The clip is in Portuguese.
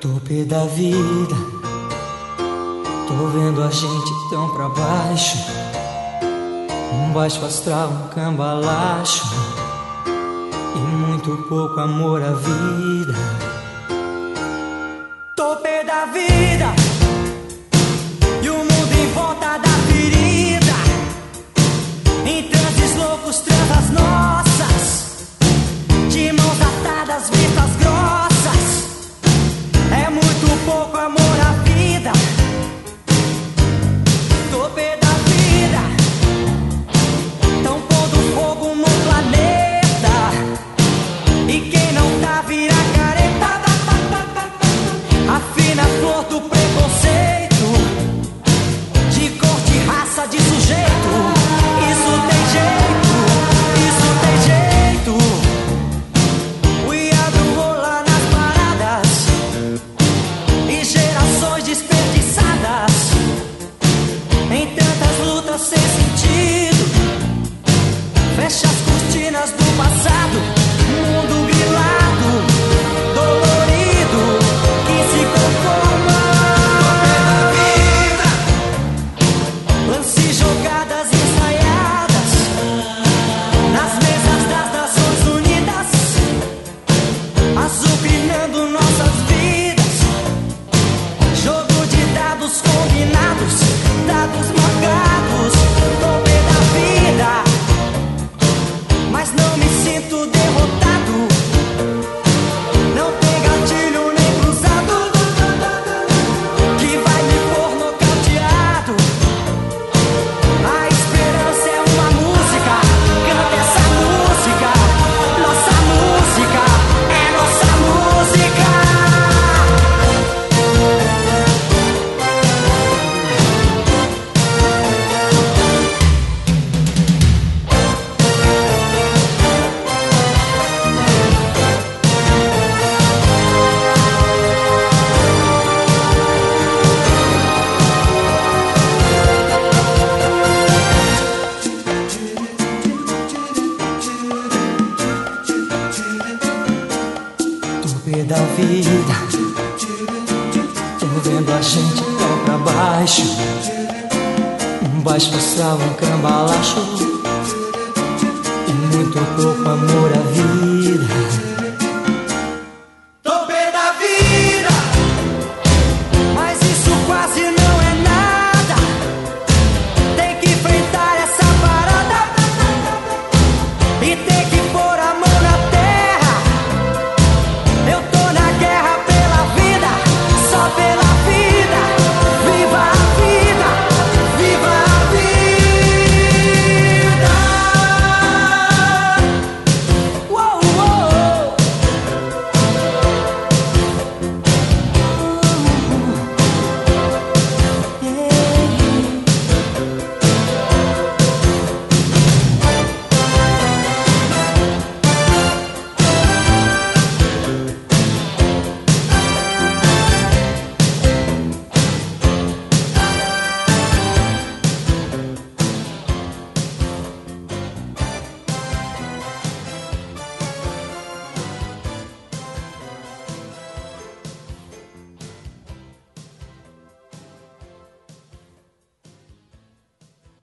Topê da vida, tô vendo a gente tão pra baixo. Um baixo astral, um cambalacho e muito pouco amor à vida. Topê da vida e o mundo em volta da ferida, em transes loucos, transas nossas, de mãos atadas, vistas grossas. É muito pouco amor à vida. Topê da vida, tão pondo fogo no planeta, e quem não tá vira careta. Afina a flor do preconceito, de cor, de raça, de sujeito. Isso tem jeito, isso tem jeito. O iado rola nas paradas e gerações desperdiçadas em tantas lutas sem sentido. Fecha as cortinas do passado, mundo grilado, dolorido, que se conforma. Lance jogadas ensaiadas nas mesas das Nações Unidas, azucrinando nossas vidas. Jogo de dados combinados, dados marcados. Topê da vida, mas não me sinto derrotado. Não tem gatilho nem cruzado que vai me pôr nocauteado. A esperança é uma música, canta essa música. Nossa música é nossa música. Topê da vida, tô vendo a gente tão pra baixo. Um baixo astral, um cambalacho e muito pouco amor à vida.